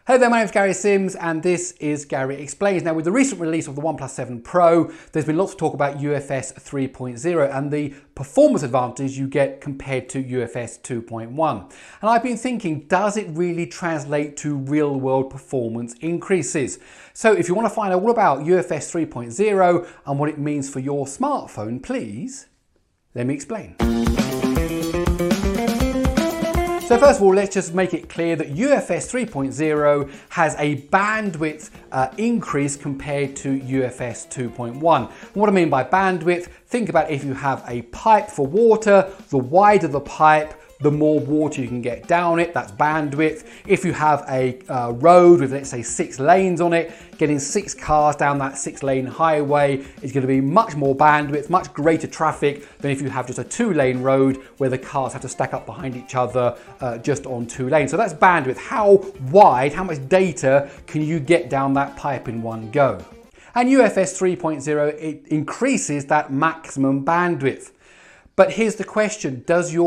Hey there, my name is Gary Sims and this is Gary Explains. Now, with the recent release of the OnePlus 7 Pro, there's been lots of talk about UFS 3.0 and the performance advantage you get compared to UFS 2.1. And I've been thinking, does it really translate to real-world performance increases? So if you want to find out all about UFS 3.0 and what it means for your smartphone, please let me explain. So first of all, let's just make it clear that UFS 3.0 has a bandwidth increase compared to UFS 2.1. What I mean by bandwidth, think about if you have a pipe for water, the wider the pipe, the more water you can get down it, that's bandwidth. If you have a road with, let's say, 6 lanes on it, getting 6 cars down that 6-lane highway is going to be much more bandwidth, much greater traffic than if you have just a 2-lane road where the cars have to stack up behind each other just on 2 lanes. So that's bandwidth. How wide, how much data can you get down that pipe in one go? And UFS 3.0, it increases that maximum bandwidth. But here's the question, does a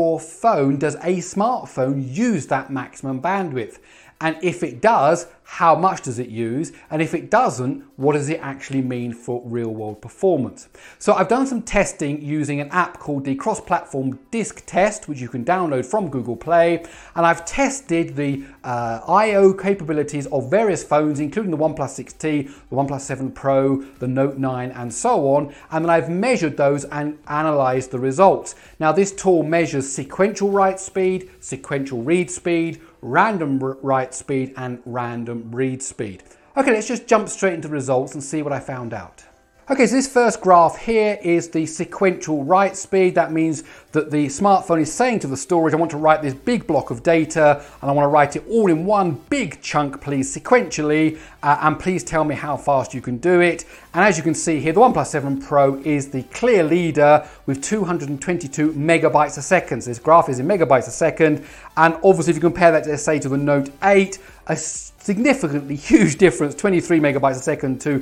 smartphone use that maximum bandwidth? And if it does, how much does it use? And if it doesn't, what does it actually mean for real-world performance? So I've done some testing using an app called the Cross-Platform Disk Test, which you can download from Google Play. And I've tested the I/O capabilities of various phones, including the OnePlus 6T, the OnePlus 7 Pro, the Note 9, and so on. And then I've measured those and analyzed the results. Now, this tool measures sequential write speed, sequential read speed, random write speed, and random read speed. Okay, let's just jump straight into the results and see what I found out. Okay, so this first graph here is the sequential write speed. That means that the smartphone is saying to the storage, I want to write this big block of data and I want to write it all in one big chunk, please, sequentially, and please tell me how fast you can do it. And as you can see here, the OnePlus 7 Pro is the clear leader with 222 megabytes a second. So this graph is in megabytes a second. And obviously, if you compare that, let's say, to the Note 8, a significantly huge difference, 23 megabytes a second to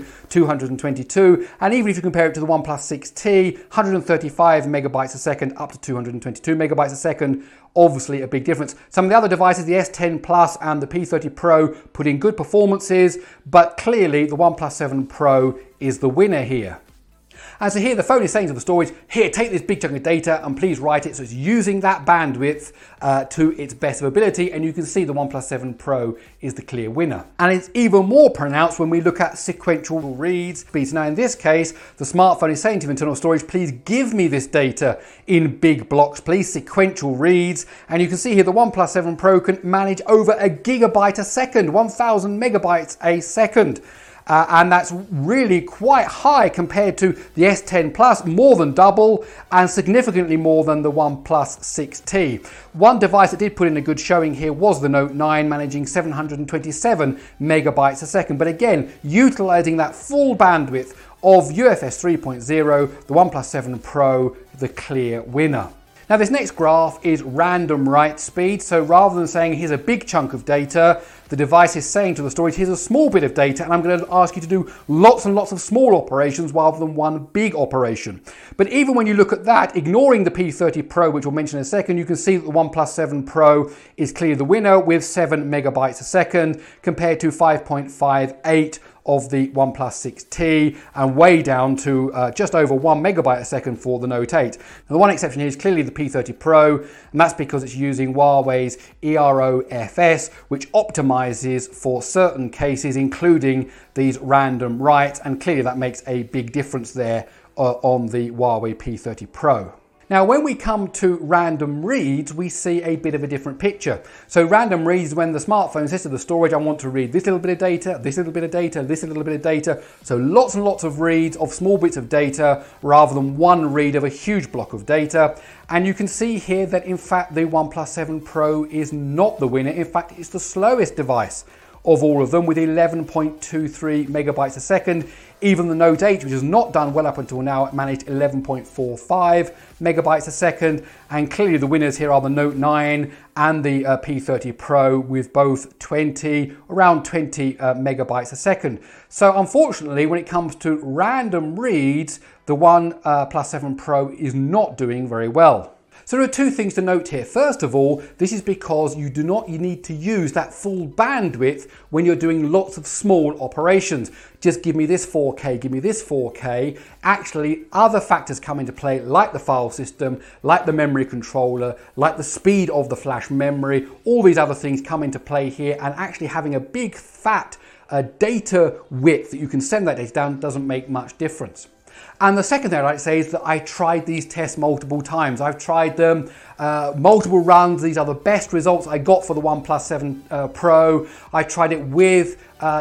222. And even if you compare it to the OnePlus 6T, 135 megabytes a second up to 222 megabytes a second, obviously a big difference. Some of the other devices, the S10 Plus and the P30 Pro, put in good performances, but clearly the OnePlus 7 Pro is the winner here. And so here the phone is saying to the storage, here, take this big chunk of data and please write it. So it's using that bandwidth to its best of ability. And you can see the OnePlus 7 Pro is the clear winner. And it's even more pronounced when we look at sequential read speeds. Now in this case, the smartphone is saying to internal storage, please give me this data in big blocks, please, sequential reads. And you can see here the OnePlus 7 Pro can manage over a gigabyte a second, 1000 megabytes a second. And that's really quite high compared to the S10 Plus, more than double, and significantly more than the OnePlus 6T. One device that did put in a good showing here was the Note 9, managing 727 megabytes a second. But again, utilizing that full bandwidth of UFS 3.0, the OnePlus 7 Pro, the clear winner. Now this next graph is random write speed. So rather than saying here's a big chunk of data, the device is saying to the storage, here's a small bit of data and I'm going to ask you to do lots and lots of small operations rather than one big operation. But even when you look at that, ignoring the P30 Pro, which we'll mention in a second, you can see that the OnePlus 7 Pro is clearly the winner with 7 megabytes a second compared to 5.58 of the OnePlus 6T and way down to just over 1 megabyte a second for the Note 8. Now, the one exception here is clearly the P30 Pro, and that's because it's using Huawei's EROFS, which optimizes for certain cases, including these random writes, and clearly that makes a big difference there on the Huawei P30 Pro. Now, when we come to random reads, we see a bit of a different picture. So random reads is when the smartphone says to the storage, I want to read this little bit of data, this little bit of data, this little bit of data. So lots and lots of reads of small bits of data rather than one read of a huge block of data. And you can see here that in fact the OnePlus 7 Pro is not the winner. In fact, it's the slowest device of all of them with 11.23 megabytes a second. Even the Note 8, which has not done well up until now, managed 11.45 megabytes a second. And clearly the winners here are the Note 9 and the P30 Pro with both around 20 megabytes a second. So unfortunately, when it comes to random reads, the OnePlus 7 Pro is not doing very well. So there are two things to note here. First of all, this is because you need to use that full bandwidth when you're doing lots of small operations. Just give me this 4K, give me this 4K. Actually, other factors come into play, like the file system, like the memory controller, like the speed of the flash memory. All these other things come into play here, and actually having a big fat data width that you can send that data down doesn't make much difference. And the second thing I'd like to say is that I tried these tests multiple times. I've tried them, multiple runs. These are the best results I got for the OnePlus 7 Pro. I tried it with,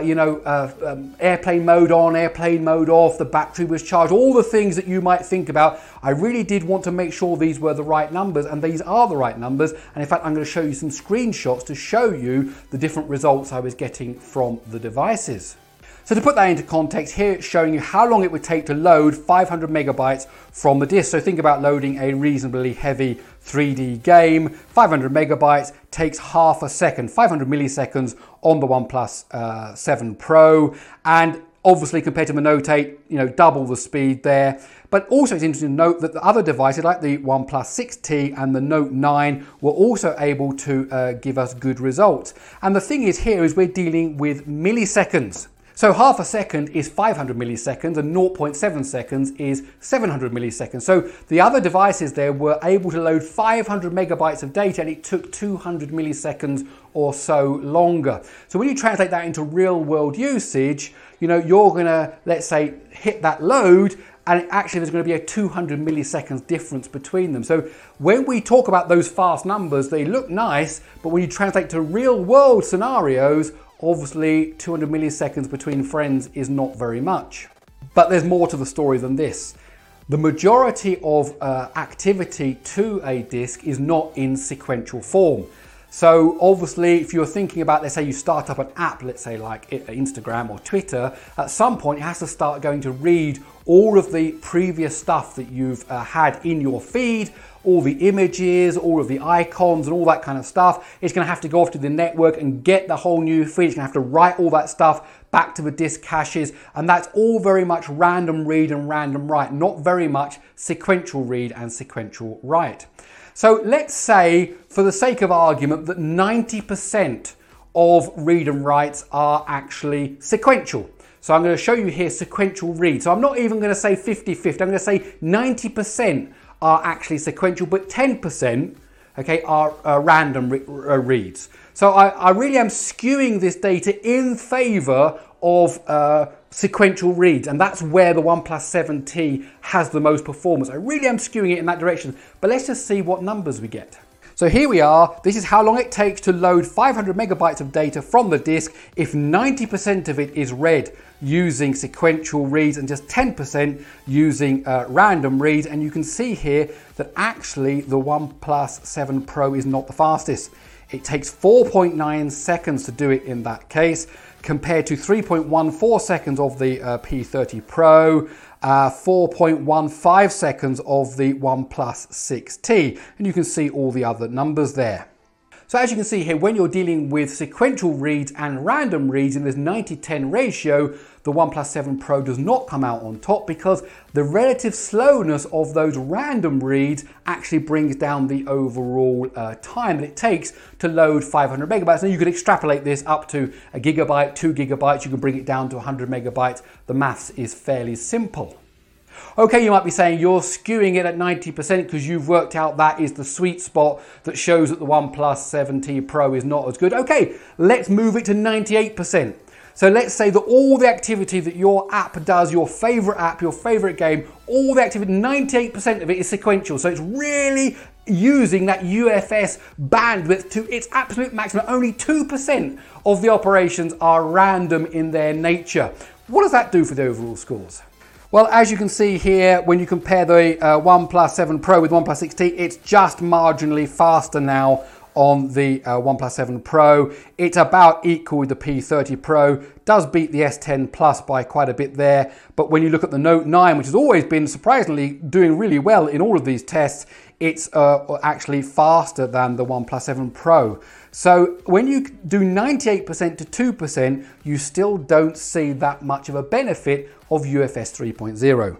airplane mode on, airplane mode off, the battery was charged, all the things that you might think about. I really did want to make sure these were the right numbers, and these are the right numbers. And in fact, I'm going to show you some screenshots to show you the different results I was getting from the devices. So to put that into context, here it's showing you how long it would take to load 500 megabytes from the disk. So think about loading a reasonably heavy 3D game. 500 megabytes takes half a second, 500 milliseconds on the OnePlus 7 Pro. And obviously compared to the Note 8, double the speed there. But also it's interesting to note that the other devices like the OnePlus 6T and the Note 9 were also able to give us good results. And the thing is here is we're dealing with milliseconds. So half a second is 500 milliseconds and 0.7 seconds is 700 milliseconds. So the other devices there were able to load 500 megabytes of data, and it took 200 milliseconds or so longer. So when you translate that into real world usage, you're going to, let's say, hit that load, and actually there's going to be a 200 milliseconds difference between them. So when we talk about those fast numbers, they look nice, but when you translate to real world scenarios, obviously 200 milliseconds between friends is not very much. But there's more to the story than this. The majority of activity to a disk is not in sequential form. So obviously if you're thinking about, let's say you start up an app, let's say like Instagram or Twitter, at some point it has to start going to read all of the previous stuff that you've had in your feed, all the images, all of the icons and all that kind of stuff. It's going to have to go off to the network and get the whole new feed. It's going to have to write all that stuff back to the disk caches, and that's all very much random read and random write, not very much sequential read and sequential write. So let's say, for the sake of argument, that 90% of read and writes are actually sequential. So I'm going to show you here sequential read. So I'm not even going to say 50-50. I'm going to say 90% are actually sequential, but 10%, okay, are random reads. So I really am skewing this data in favor of sequential reads, and that's where the OnePlus 7T has the most performance. I really am skewing it in that direction, but let's just see what numbers we get. So here we are. This is how long it takes to load 500 megabytes of data from the disk if 90% of it is read using sequential reads and just 10% using random reads. And you can see here that actually the OnePlus 7 Pro is not the fastest. It takes 4.9 seconds to do it in that case, compared to 3.14 seconds of the P30 Pro, 4.15 seconds of the OnePlus 6T, and you can see all the other numbers there. So as you can see here, when you're dealing with sequential reads and random reads in this 90-10 ratio, the OnePlus 7 Pro does not come out on top because the relative slowness of those random reads actually brings down the overall time that it takes to load 500 megabytes. And you could extrapolate this up to a gigabyte, 2 gigabytes, you can bring it down to 100 megabytes. The maths is fairly simple. Okay, you might be saying you're skewing it at 90% because you've worked out that is the sweet spot that shows that the OnePlus 7T Pro is not as good. Okay, let's move it to 98%. So let's say that all the activity that your app does, your favorite app, your favorite game, all the activity, 98% of it is sequential. So it's really using that UFS bandwidth to its absolute maximum. Only 2% of the operations are random in their nature. What does that do for the overall scores? Well, as you can see here, when you compare the OnePlus 7 Pro with OnePlus 6T, it's just marginally faster now on the OnePlus 7 Pro. It's about equal with the P30 Pro, does beat the S10 Plus by quite a bit there. But when you look at the Note 9, which has always been surprisingly doing really well in all of these tests, it's actually faster than the OnePlus 7 Pro. So when you do 98% to 2%, you still don't see that much of a benefit of UFS 3.0.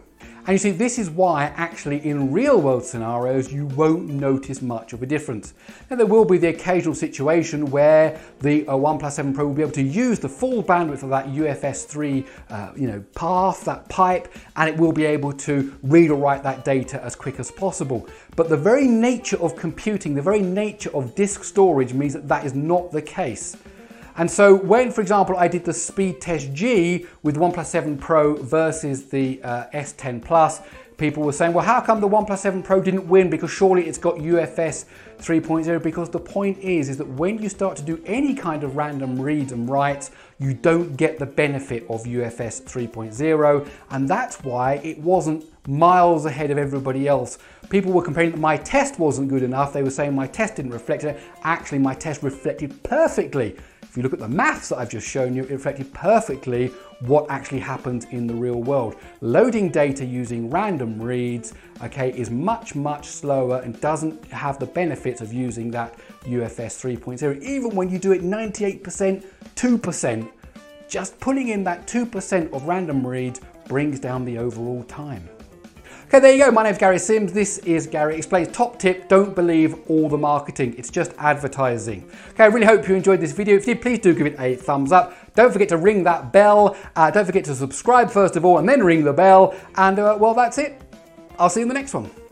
And you see, this is why actually in real world scenarios, you won't notice much of a difference. Now there will be the occasional situation where the OnePlus 7 Pro will be able to use the full bandwidth of that UFS 3 path, that pipe, and it will be able to read or write that data as quick as possible. But the very nature of computing, the very nature of disk storage means that that is not the case. And so when, for example, I did the Speed Test G with OnePlus 7 Pro versus the S10 Plus, people were saying, well, how come the OnePlus 7 Pro didn't win? Because surely it's got UFS 3.0. Because the point is that when you start to do any kind of random reads and writes, you don't get the benefit of UFS 3.0. And that's why it wasn't miles ahead of everybody else. People were complaining that my test wasn't good enough. They were saying my test didn't reflect it. Actually, my test reflected perfectly. If you look at the maths that I've just shown you, it reflected perfectly what actually happens in the real world. Loading data using random reads, okay, is much, much slower and doesn't have the benefits of using that UFS 3.0. Even when you do it 98%, 2%, just putting in that 2% of random reads brings down the overall time. Okay, there you go. My name's Gary Sims. This is Gary Explains. Top tip, don't believe all the marketing. It's just advertising. Okay, I really hope you enjoyed this video. If you did, please do give it a thumbs up. Don't forget to ring that bell. Don't forget to subscribe first of all and then ring the bell. And well, that's it. I'll see you in the next one.